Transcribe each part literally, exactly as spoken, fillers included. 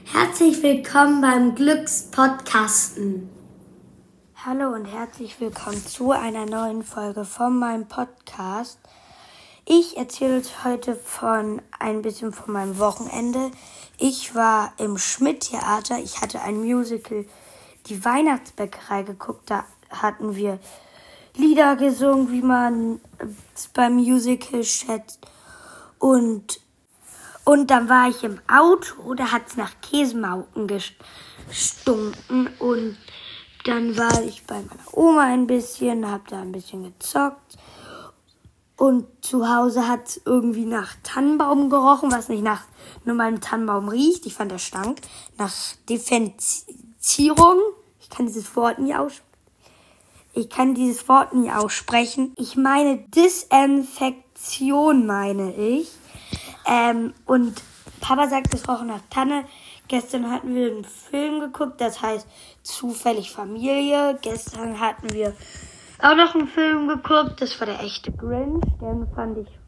Herzlich willkommen beim Glückspodcasten. Hallo und herzlich willkommen zu einer neuen Folge von meinem Podcast. Ich erzähle euch heute von ein bisschen von meinem Wochenende. Ich war im Schmidt-Theater. Ich hatte ein Musical, die Weihnachtsbäckerei, geguckt. Da hatten wir Lieder gesungen, wie man beim Musical schätzt. Und Und dann war ich im Auto, da hat es nach Käsemauken gestunken. Und dann war ich bei meiner Oma ein bisschen, habe da ein bisschen gezockt. Und zu Hause hat es irgendwie nach Tannenbaum gerochen, was nicht nach normalem Tannenbaum riecht. Ich fand, der stank nach Defenzierung. Ich kann dieses Wort nie aussprechen. Ich kann dieses Wort nie aussprechen. Ich meine Desinfektion, meine ich. Ähm, und Papa sagt, es roch nach Tanne. Gestern hatten wir einen Film geguckt, das heißt Zufällig Familie. Gestern hatten wir auch noch einen Film geguckt, das war der echte Grinch. Den fand ich...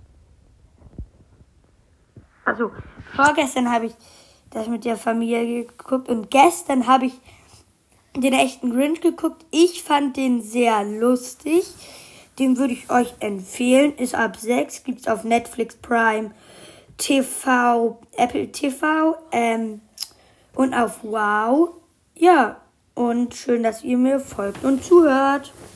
Also, vorgestern habe ich das mit der Familie geguckt und gestern habe ich den echten Grinch geguckt. Ich fand den sehr lustig. Den würde ich euch empfehlen. Ist ab sechs, gibt's auf Netflix, Prime, T V, Apple T V ähm, und auf Wow. Ja, und schön, dass ihr mir folgt und zuhört.